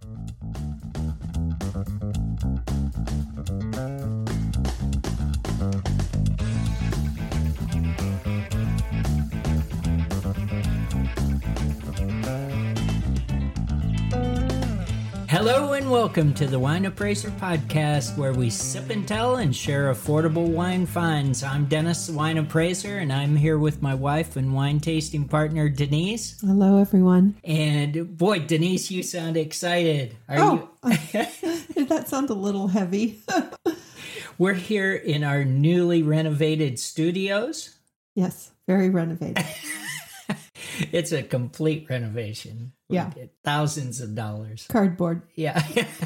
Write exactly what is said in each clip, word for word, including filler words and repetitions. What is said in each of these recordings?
Hello and welcome to the Wine Appraiser Podcast, where we sip and tell and share affordable wine finds. I'm Dennis, the Wine Appraiser, and I'm here with my wife and wine tasting partner, Denise. Hello, everyone. And boy, Denise, you sound excited. Are oh, you? That sounds a little heavy. We're here in our newly renovated studios. Yes, very renovated. It's a complete renovation. Yeah. Thousands of dollars. Cardboard. Yeah.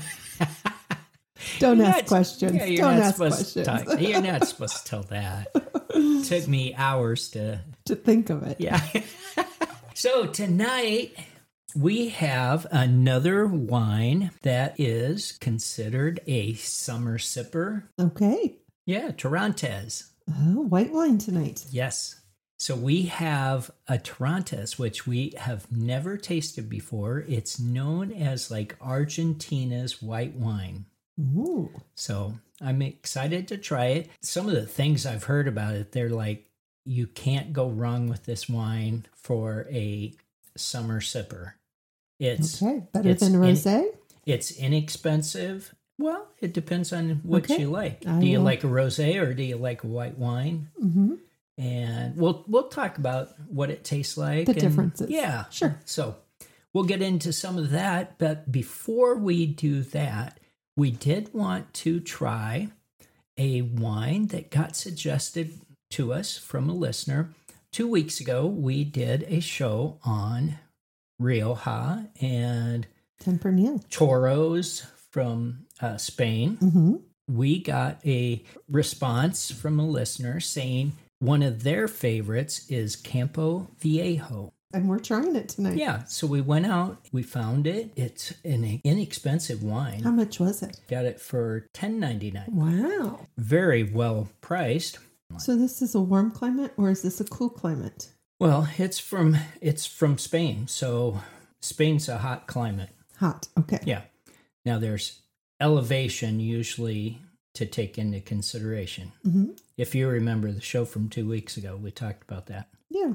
Don't You're ask not, questions. Yeah, you're Don't not ask supposed questions. To talk. You're not supposed to tell that. It took me hours to... to think of it. Yeah. So tonight we have another wine that is considered a summer sipper. Okay. Yeah, Torrontés. Oh, white wine tonight. Yes. So we have a Torrontés, which we have never tasted before. It's known as like Argentina's white wine. Ooh. So I'm excited to try it. Some of the things I've heard about it, they're like, you can't go wrong with this wine for a summer sipper. It's okay. Better it's than rosé? In, it's inexpensive. Well, it depends on what okay. you like. I do you will. like a rosé or do you like a white wine? Mm-hmm. And we'll we'll talk about what it tastes like. The and, differences. Yeah. Sure. So we'll get into some of that. But before we do that, we did want to try a wine that got suggested to us from a listener. Two weeks ago, we did a show on Rioja and Tempranillo. Toros from uh, Spain. Mm-hmm. We got a response from a listener saying one of their favorites is Campo Viejo. And we're trying it tonight. Yeah, so we went out, we found it. It's an inexpensive wine. How much was it? Got it for ten ninety-nine. Wow. Very well priced. So this is a warm climate or is this a cool climate? Well, it's from it's from Spain, so Spain's a hot climate. Hot. Okay. Yeah. Now there's elevation usually to take into consideration. Mm-hmm. If you remember the show from two weeks ago, we talked about that. Yeah.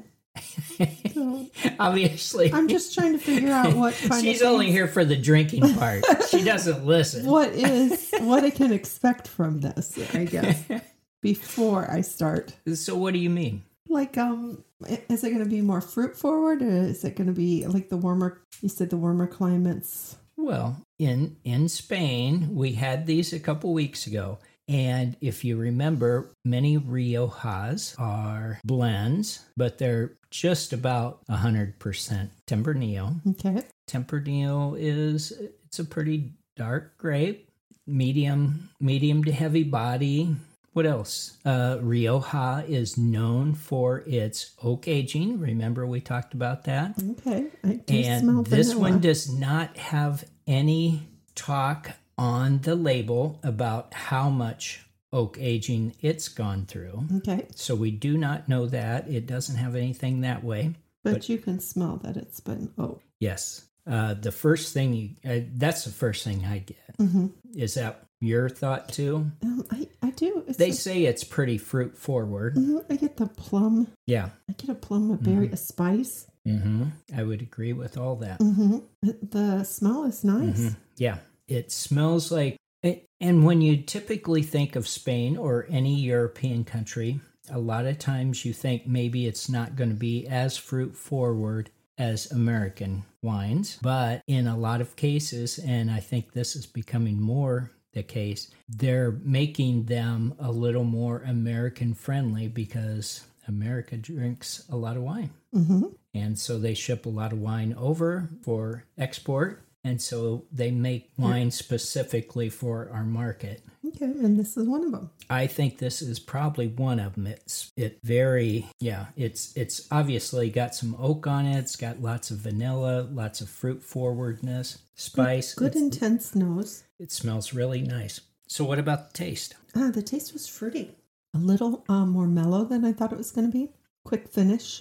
So, obviously. I'm just trying to figure out what kind She's of only things, here for the drinking part. She doesn't listen. what is what I can expect from this, I guess, before I start. So what do you mean? Like, um, is it going to be more fruit forward, or is it going to be like the warmer? You said the warmer climates. Well, in in Spain, we had these a couple weeks ago. And if you remember, many Riojas are blends, but they're just about one hundred percent Tempranillo. Okay. Tempranillo is, it's a pretty dark grape, medium, medium to heavy body. What else? Uh, Rioja is known for its oak aging. Remember we talked about that? Okay. I do and smell this vanilla. one does not have any talk on the label about how much oak aging it's gone through. Okay. So we do not know that. It doesn't have anything that way. But, But- you can smell that it's been oak. Yes. Uh, the first thing, you, uh, that's the first thing I get. Mm-hmm. Is that your thought too? Um, I, I do. It's They a- say it's pretty fruit forward. Mhm, I get the plum. Yeah. I get a plum, a berry, a spice. Mm-hmm. I would agree with all that. Mm-hmm. The smell is nice. Mhm. Yeah. It smells like, and when you typically think of Spain or any European country, a lot of times you think maybe it's not going to be as fruit forward as American wines. But in a lot of cases, and I think this is becoming more the case, they're making them a little more American friendly because America drinks a lot of wine. Mm-hmm. And so they ship a lot of wine over for export. And so they make wine specifically for our market. Okay, and this is one of them. I think this is probably one of them. It's it very yeah. It's it's obviously got some oak on it. It's got lots of vanilla, lots of fruit forwardness, spice. Good, good intense nose. It smells really nice. So what about the taste? Ah, the taste was fruity. A little um, more mellow than I thought it was going to be. Quick finish.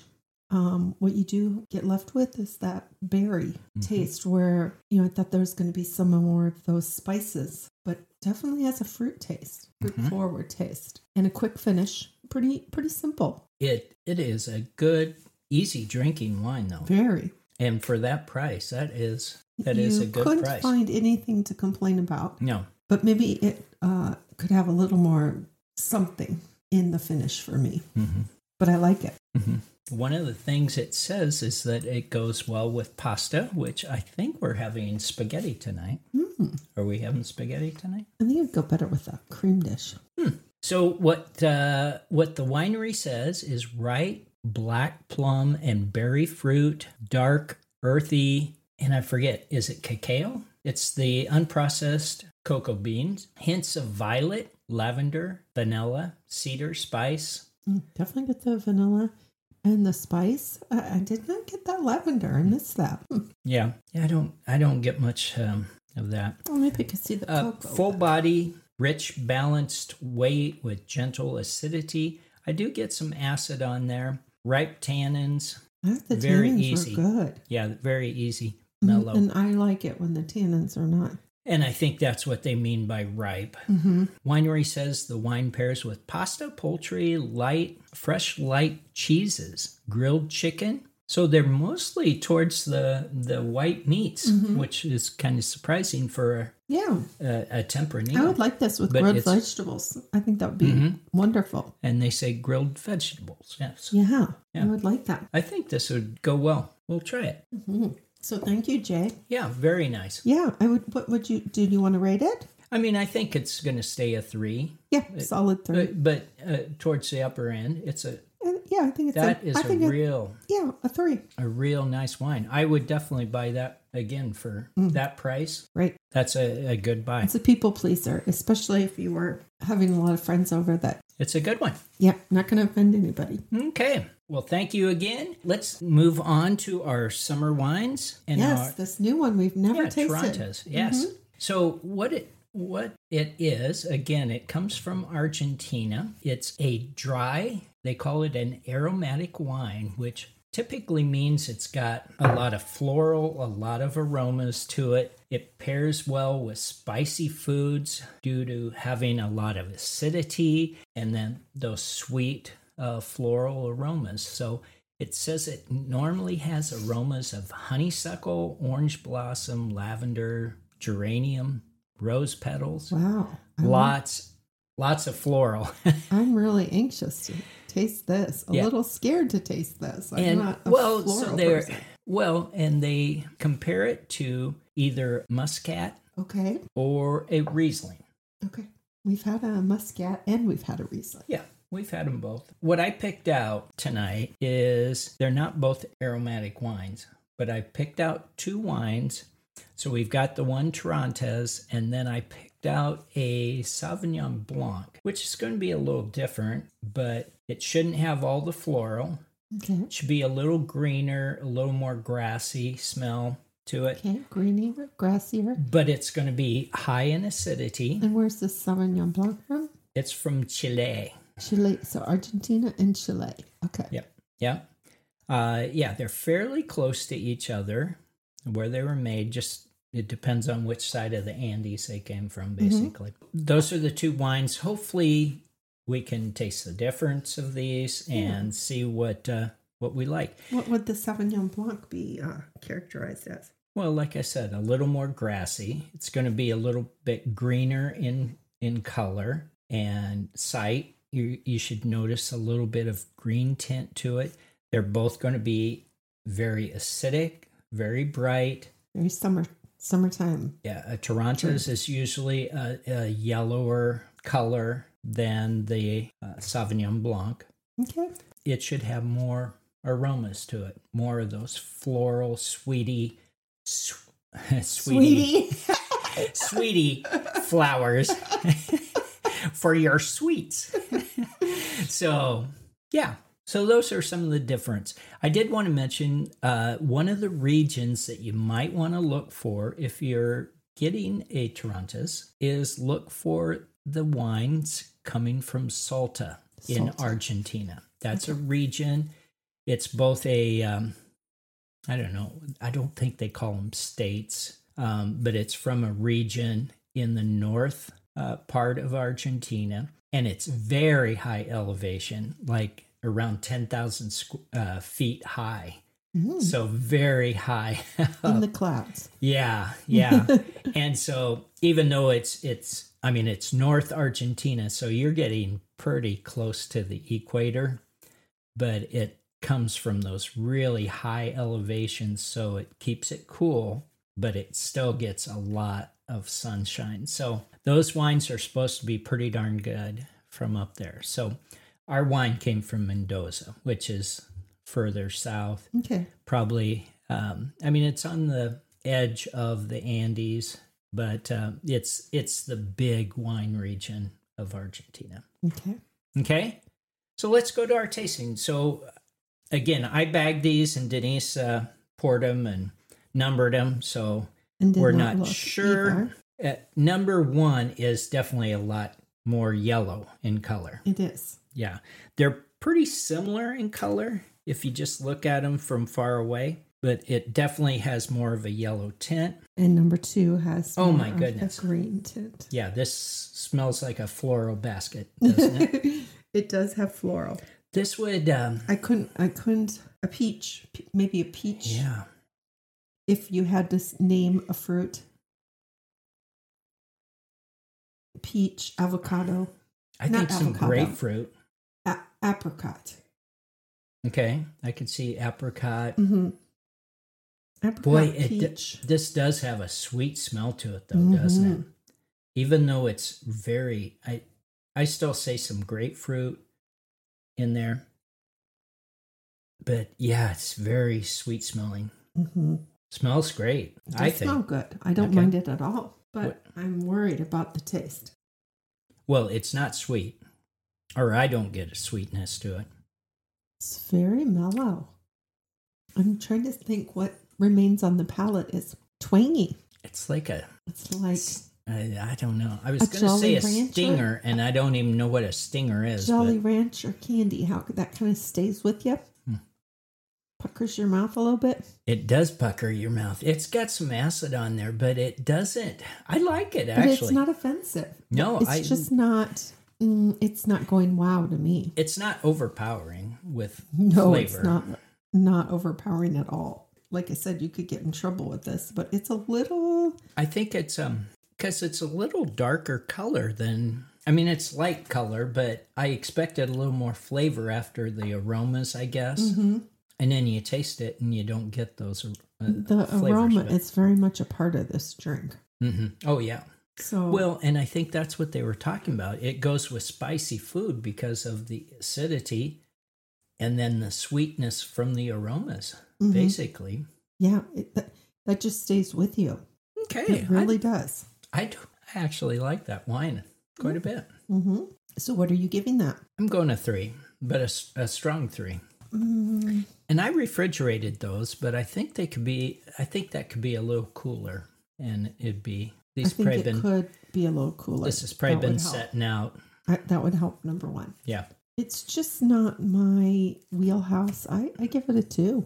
Um, what you do get left with is that berry mm-hmm. taste where, you know, I thought there was going to be some more of those spices, but definitely has a fruit taste, fruit mm-hmm. forward taste, and a quick finish. Pretty, pretty simple. It It is a good, easy drinking wine, though. Very. And for that price, that is that you is a good price. You couldn't find anything to complain about. No. But maybe it uh, could have a little more something in the finish for me. Mm-hmm. But I like it. Mm-hmm. One of the things it says is that it goes well with pasta, which I think we're having spaghetti tonight. Mm. Are we having spaghetti tonight? I think it'd go better with a cream dish. Hmm. So what uh, what the winery says is ripe, black plum and berry fruit, dark, earthy, and I forget, is it cacao? It's the unprocessed cocoa beans, hints of violet, lavender, vanilla, cedar, spice. Mm, definitely get the vanilla. And the spice, I, I did not get that lavender. I missed that. Hmm. Yeah, yeah. I don't. I don't get much um, of that. Well, maybe you could see the uh, cocoa. Full body, rich, balanced weight with gentle acidity. I do get some acid on there. Ripe tannins. I think the very tannins easy. Are good. Yeah, very easy, mellow. And I like it when the tannins are not. And I think that's what they mean by ripe. Mm-hmm. Winery says the wine pairs with pasta, poultry, light, fresh light cheeses, grilled chicken. So they're mostly towards the, the white meats, mm-hmm. which is kind of surprising for a, yeah. a, a Tempranillo. I would like this with but grilled vegetables. I think that would be mm-hmm. wonderful. And they say grilled vegetables, yes. Yeah, yeah, I would like that. I think this would go well. We'll try it. Mm-hmm. So thank you, Jay. Yeah, very nice. Yeah, I would. What would you? Did you want to rate it? I mean, I think it's going to stay a three. Yeah, solid three. But, but uh, towards the upper end, it's a. Uh, yeah, I think it's that a, is I a think real. A, yeah, a three. A real nice wine. I would definitely buy that again for mm. that price. Right. That's a, a good buy. It's a people pleaser, especially if you were having a lot of friends over. That it's a good one. Yeah, not going to offend anybody. Okay. Well, thank you again. Let's move on to our summer wines. And yes, our, this new one we've never yeah, tasted. Tarantas. Yes. Mm-hmm. So what it what it is, again, it comes from Argentina. It's a dry, they call it an aromatic wine, which typically means it's got a lot of floral, a lot of aromas to it. It pairs well with spicy foods due to having a lot of acidity and then those sweet Uh, floral aromas. So it says it normally has aromas of honeysuckle, orange blossom, lavender, geranium, rose petals. Wow. I lots, want... lots of floral. I'm really anxious to taste this. A yeah. little scared to taste this. I'm and, not a well, floral so they're, person. Well, and they compare it to either Muscat okay. or a Riesling. Okay. We've had a Muscat and we've had a Riesling. Yeah. We've had them both. What I picked out tonight is they're not both aromatic wines, but I picked out two wines. So we've got the one Tarantas, and then I picked out a Sauvignon Blanc, which is going to be a little different, but it shouldn't have all the floral. Okay. It should be a little greener, a little more grassy smell to it. Okay, greenier, grassier. But it's going to be high in acidity. And where's the Sauvignon Blanc from? It's from Chile. Chile, so Argentina and Chile. Okay. Yep. Yeah. Uh, yeah, they're fairly close to each other where they were made. Just it depends on which side of the Andes they came from, basically. Mm-hmm. Those are the two wines. Hopefully, we can taste the difference of these and yeah. see what uh, what we like. What would the Sauvignon Blanc be uh, characterized as? Well, like I said, a little more grassy. It's going to be a little bit greener in in color and sight. You you should notice a little bit of green tint to it. They're both going to be very acidic, very bright. Very summer, summertime. Yeah, a Tarantas is usually a, a yellower color than the uh, Sauvignon Blanc. Okay. It should have more aromas to it, more of those floral, sweetie, sw- sweetie, sweetie, sweetie flowers. For your sweets. So, yeah. So those are some of the difference. I did want to mention uh, one of the regions that you might want to look for if you're getting a Tarantas is look for the wines coming from Salta, Salta. in Argentina. That's okay. a region. it's both a, um, I don't know, I don't think they call them states, um, but it's from a region in the north uh, part of Argentina, and it's very high elevation, like around ten thousand uh, feet high. Mm. So very high in the clouds. Yeah, yeah. And so even though it's it's I mean it's North Argentina, so you're getting pretty close to the equator, but it comes from those really high elevations, so it keeps it cool, but it still gets a lot of sunshine. So those wines are supposed to be pretty darn good from up there. So our wine came from Mendoza, which is further south. Okay. Probably, um, I mean, it's on the edge of the Andes, but uh, it's it's the big wine region of Argentina. Okay. Okay. So let's go to our tasting. So again, I bagged these and Denise uh, poured them and numbered them. So we're not, not sure. Uh, number one is definitely a lot more yellow in color. It is. Yeah. They're pretty similar in color if you just look at them from far away, but it definitely has more of a yellow tint. And number two has oh my goodness a green tint. Yeah, this smells like a floral basket, doesn't it? It does have floral. This would um I couldn't I couldn't a peach, maybe a peach. Yeah. If you had to name a fruit, peach, avocado. I Not think some avocado. grapefruit. A- apricot. Okay, I can see apricot. Mm-hmm. Apricot, Boy, it peach. D- this does have a sweet smell to it, though, mm-hmm. doesn't it? Even though it's very, I, I still say some grapefruit in there. But yeah, it's very sweet smelling. Mm-hmm. Smells great. It does I think. Smell good. I don't okay. mind it at all, but what? I'm worried about the taste. Well, it's not sweet, or I don't get a sweetness to it. It's very mellow. I'm trying to think what remains on the palate is twangy. It's like a. It's like. I, I don't know. I was going to say a Rancher? stinger, and I don't even know what a stinger is. Jolly but... Rancher candy. How that kind of stays with you? Hmm. Puckers your mouth a little bit. It does pucker your mouth. It's got some acid on there, but it doesn't. I like it actually. But it's not offensive. No, it's I, just not. Mm, it's not going wow to me. It's not overpowering with no, flavor. It's not not overpowering at all. Like I said, you could get in trouble with this, but it's a little. I think it's um because it's a little darker color than. I mean, it's light color, but I expected a little more flavor after the aromas, I guess. Mm-hmm. And then you taste it, and you don't get those. Uh, the aroma is very much a part of this drink. Mm-hmm. Oh yeah. So well, and I think that's what they were talking about. It goes with spicy food because of the acidity, and then the sweetness from the aromas. Mm-hmm. Basically, yeah, it, that, that just stays with you. Okay, it really I, does. I do actually like that wine quite mm-hmm. a bit. Mm-hmm. So, what are you giving that? I'm going a three, but a, a strong three. Mm. And I refrigerated those, but I think they could be. I think that could be a little cooler, and it'd be. These I think it been, could be a little cooler. This has probably that been setting out. I, that would help. Number one. Yeah. It's just not my wheelhouse. I, I give it a two.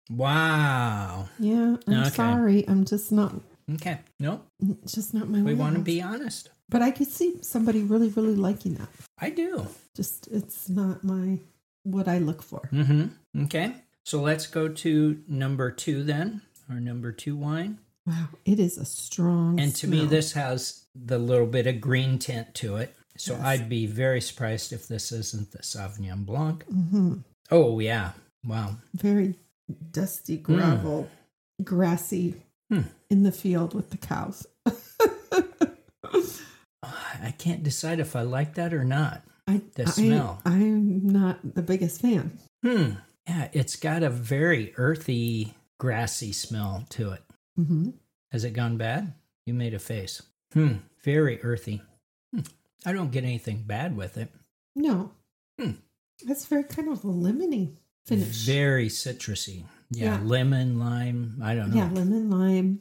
Wow. Yeah, I'm okay. sorry. I'm just not. Okay. No. It's just not my We wheelhouse. want to be honest. But I could see somebody really, really liking that. I do. Just, it's not my, what I look for. Mm-hmm. Okay. So let's go to number two then, our number two wine. Wow. It is a strong And to smell. me, this has the little bit of green tint to it. So yes. I'd be very surprised if this isn't the Sauvignon Blanc. Mm-hmm. Oh, yeah. Wow. Very dusty gravel, mm. grassy hmm. in the field with the cows. I can't decide if I like that or not. I, the smell. I, I'm not the biggest fan. Hmm. Yeah, it's got a very earthy, grassy smell to it. Mm-hmm. Has it gone bad? You made a face. Hmm. Very earthy. Hmm. I don't get anything bad with it. No. Hmm. That's very kind of a lemony finish. Very citrusy. Yeah, yeah. Lemon, lime. I don't know. Yeah, lemon, lime.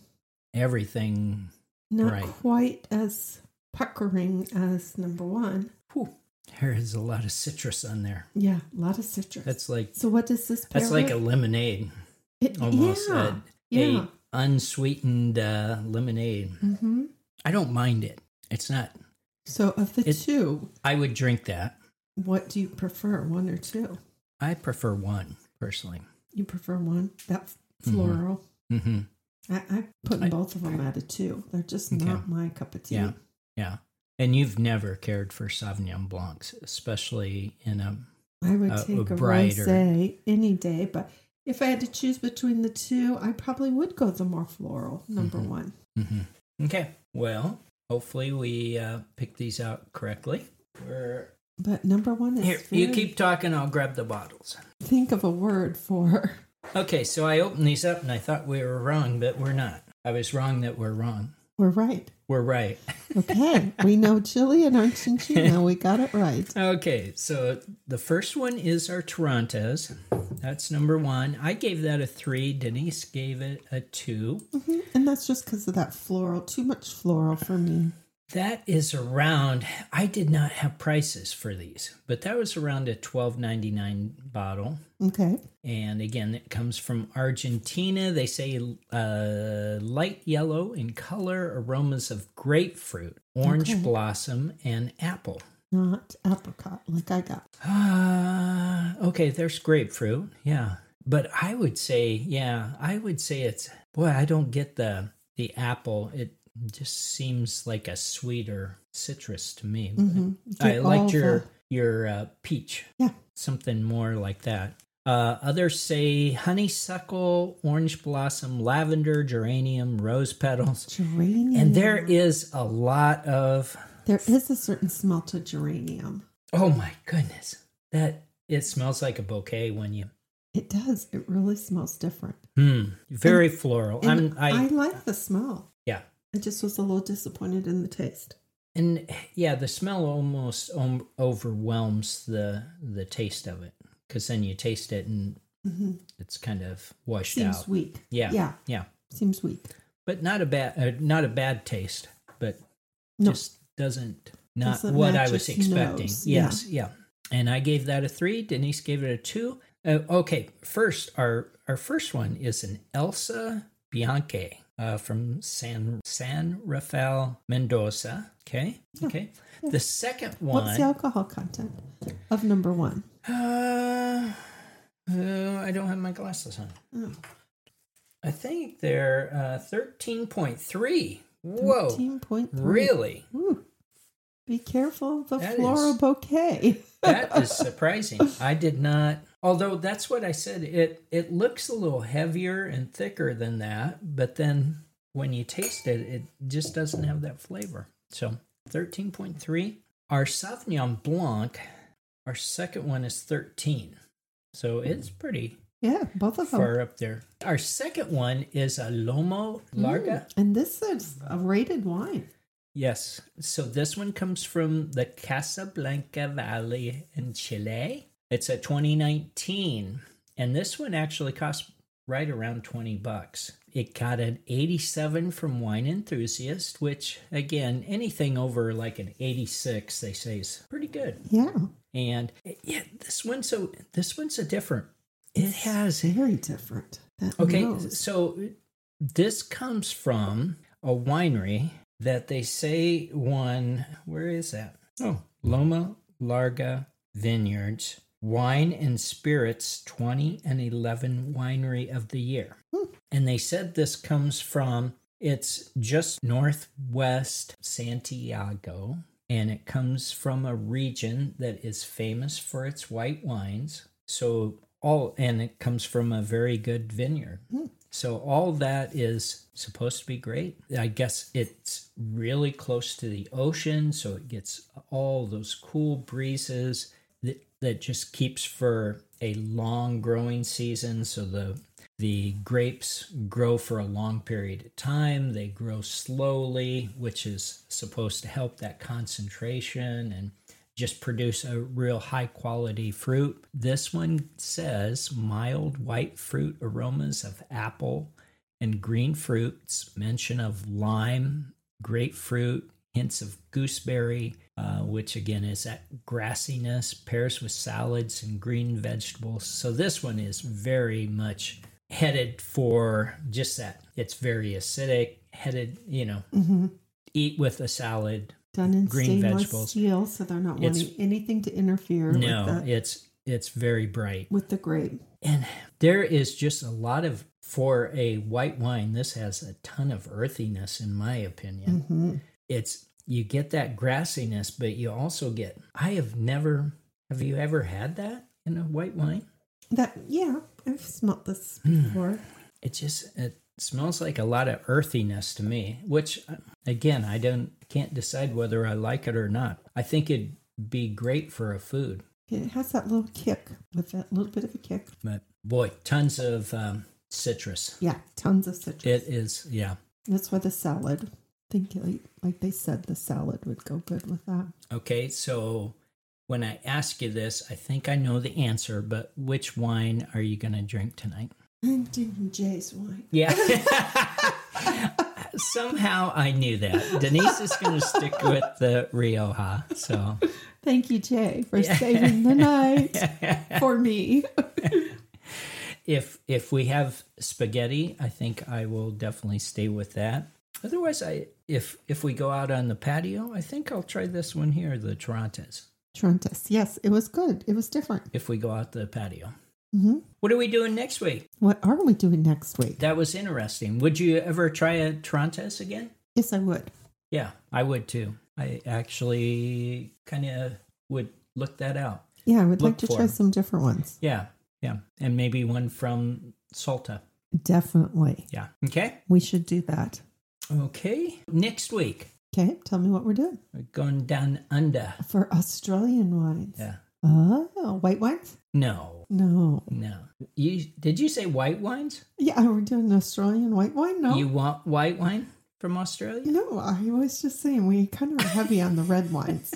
Everything. Not right. quite as puckering as number one. Whew. There is a lot of citrus on there. Yeah, a lot of citrus. That's like so. What does this pair that's like with? a lemonade, It, almost yeah, a, yeah. a unsweetened uh, lemonade. Mm-hmm. I don't mind it. It's not. So of the It- two, I would drink that. what do you prefer, one or two? I prefer one personally. You prefer one? That floral. Mm-hmm. I, I put I- both of them at a two. They're just Okay. not my cup of tea. Yeah. Yeah. And you've never cared for Sauvignon Blancs, especially in a. I would A- take a a, brighter- rosé any day, but if I had to choose between the two, I probably would go the more floral number Mhm. one. Mm-hmm. Okay. Well, hopefully we uh, pick these out correctly. We're, But number one is here, very, you keep talking. I'll grab the bottles. think of a word for. Okay, so I opened these up and I thought we were wrong, but we're not. I was wrong that we're wrong. We're right. We're right. Okay, we know Chile and Argentina. We got it right. Okay, so the first one is our Torontes. That's number one. I gave that a three. Denise gave it a two. hmm And that's just because of that floral. Too much floral for me. That is around, I did not have prices for these, but that was around a twelve ninety-nine bottle. Okay. And again, it comes from Argentina. They say uh, light yellow in color, aromas of grapefruit, orange Okay. blossom, and apple. Not apricot like I got. Uh, okay, there's grapefruit. Yeah. But I would say, yeah, I would say it's, boy, I don't get the the apple. It just seems like a sweeter citrus to me. Mm-hmm. I liked your your uh, peach. Yeah. Something more like that. Uh, others say honeysuckle, orange blossom, lavender, geranium, rose petals. geranium. And there is a lot of, There is a certain smell to geranium. oh my goodness, that it smells like a bouquet when you, It does. It really smells different. hmm, very floral. And I'm, I, I like the smell. yeah. I just was a little disappointed in the taste. And yeah, the smell almost um, overwhelms the the taste of it, because then you taste it and Mm-hmm. it's kind of washed Seems out. weak. Yeah, Yeah. yeah, Seems weak. but not a bad, uh, not a bad taste, but No. just doesn't not Doesn't what I match was its expecting. nose. Yes, yeah. And I gave that a three. Denise gave it a two. Uh, okay, first our our first one is an Elsa Bianche uh, from San San Rafael Mendoza. Okay, Yeah. okay. The second one. What's the alcohol content of number one? Uh, uh, I don't have my glasses on. Oh, I think they're uh, thirteen point three. Whoa. thirteen point three. Really? Ooh. Be careful of the That floral is- bouquet. That is surprising. I did not, although that's what I said. It it looks a little heavier and thicker than that, but then when you taste it, it just doesn't have that flavor. So thirteen point three. Our Sauvignon Blanc, our second one is thirteen. So it's pretty Yeah, both of them. far up there. Our second one is a Lomo Larga. Mm, and this is a rated wine. Yes. So this one comes from the Casablanca Valley in Chile. It's a twenty nineteen. And this one actually costs right around twenty bucks. It got an eighty-seven from Wine Enthusiast, which, again, anything over like an eighty-six, they say is pretty good. Yeah. And yeah, this one's so this one's a different. It has Very different. That okay. nose. So this comes from a winery that they say won. Where is that? Oh, Loma Larga Vineyards Wine and Spirits twenty and eleven Winery of the Year. Hmm. And they said this comes from, it's just northwest Santiago, and it comes from a region that is famous for its white wines. So all, and it comes from a very good vineyard. Hmm. So all that is supposed to be great. I guess it's really close to the ocean, so it gets all those cool breezes that, that just keeps for a long growing season. So the the grapes grow for a long period of time. They grow slowly, which is supposed to help that concentration and just produce a real high quality fruit. This one says mild white fruit aromas of apple and green fruits, mention of lime, grapefruit, hints of gooseberry, uh, which again is that grassiness, pairs with salads and green vegetables. So this one is very much headed for just that. It's very acidic, headed, you know, mm-hmm. eat with a salad. Done in green stainless vegetables. steel, so they're not It's- wanting anything to interfere No, with, the, it's it's very bright. with the grape. And there is just a lot of, for a white wine, this has a ton of earthiness, in my opinion. Mm-hmm. It's, you get that grassiness, but you also get, I have never, have you ever had that in a white wine? That yeah, I've smelt this Hmm. before. It just, it smells like a lot of earthiness to me, which, again, I don't, can't decide whether I like it or not. I think it'd be great for a food. It has that little kick, with that little bit of a kick. But boy, tons of um, citrus. Yeah, tons of citrus. It is, yeah. That's why the salad. I think like, like they said, the salad would go good with that. Okay, so when I ask you this, I think I know the answer, but which wine are you going to drink tonight? I'm drinking Jay's wine. Yeah. Somehow I knew that. Denise is going to stick with the Rioja. So Thank you, Jay, for saving the night for me. if if we have spaghetti, I think I will definitely stay with that. Otherwise, I if if we go out on the patio, I think I'll try this one here, the Torontes. Torontes. Yes, it was good. It was different. If we go out the patio. Mm-hmm. What are we doing next week? What are we doing next week? That was interesting. Would you ever try a Torontes again? Yes, I would. Yeah, I would too. I actually kind of would look that out. Yeah, I would Look like to for try 'em. some different ones. Yeah, yeah. And maybe one from Salta. Definitely. Yeah. Okay. We should do that. Okay. Next week, Okay, tell me what we're doing. we're going down under. For Australian wines. Yeah. Oh, white wines? No, No. no. You Did you say white wines? Yeah, we're doing Australian white wine? No. You want white wine from Australia? No, I was just saying we kind of are heavy on the red wines.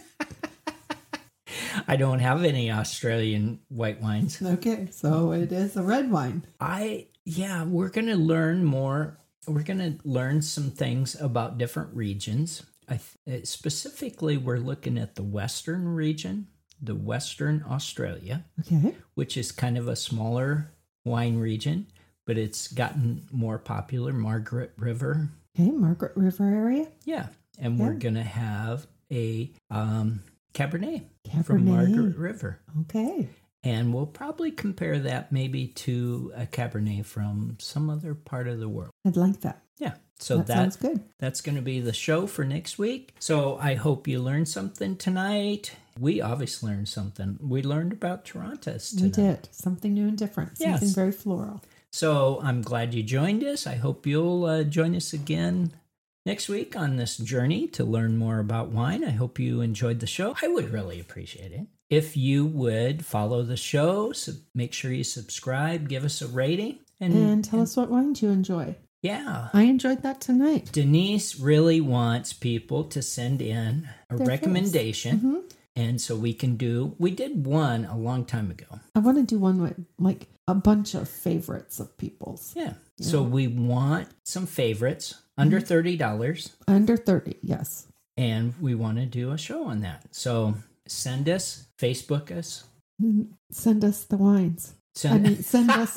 I don't have any Australian white wines. Okay, so it is a red wine. I, yeah, we're going to learn more. We're going to learn some things about different regions. I th- specifically, we're looking at the Western region, the Western Australia, Okay. which is kind of a smaller wine region, but it's gotten more popular. Margaret River. Okay, Margaret River area. Yeah. And we're Yeah. going to have a um, Cabernet, Cabernet. from Margaret River. Okay. And we'll probably compare that maybe to a Cabernet from some other part of the world. I'd like that. Yeah. So that, that, sounds good. that's going to be the show for next week. So I hope you learned something tonight. We obviously learned something. We learned about Torontes tonight. We did. Something new and different. Yes. Something very floral. So I'm glad you joined us. I hope you'll uh, join us again next week on this journey to learn more about wine. I hope you enjoyed the show. I would really appreciate it if you would follow the show. So make sure you subscribe, give us a rating, and, And tell us what wines you enjoy. yeah. I enjoyed that tonight. Denise really wants people to send in a Their recommendation. Mm-hmm. And so we can do, we did one a long time ago. I want to do one with like a bunch of favorites of people's. Yeah. Yeah. So we want some favorites under Mm-hmm. thirty dollars. Under thirty, yes. And we want to do a show on that. So send us, Facebook us. Mm, Send us the wines. I Send, mean, send us,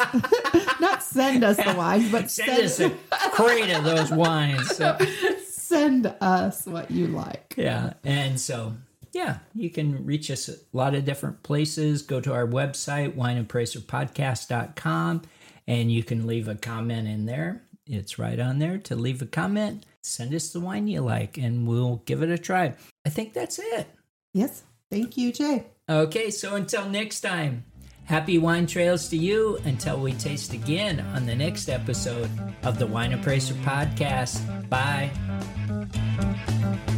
not send us the wines, but send us a crate of those wines. So, send us what you like. yeah. And so, yeah, you can reach us a lot of different places. Go to our website, wine and praser podcast dot com, and you can leave a comment in there. It's right on there to leave a comment. Send us the wine you like, and we'll give it a try. I think that's it. Yes. Thank you, Jay. Okay, so until next time, happy wine trails to you until we taste again on the next episode of the Wine Appraiser Podcast. Bye.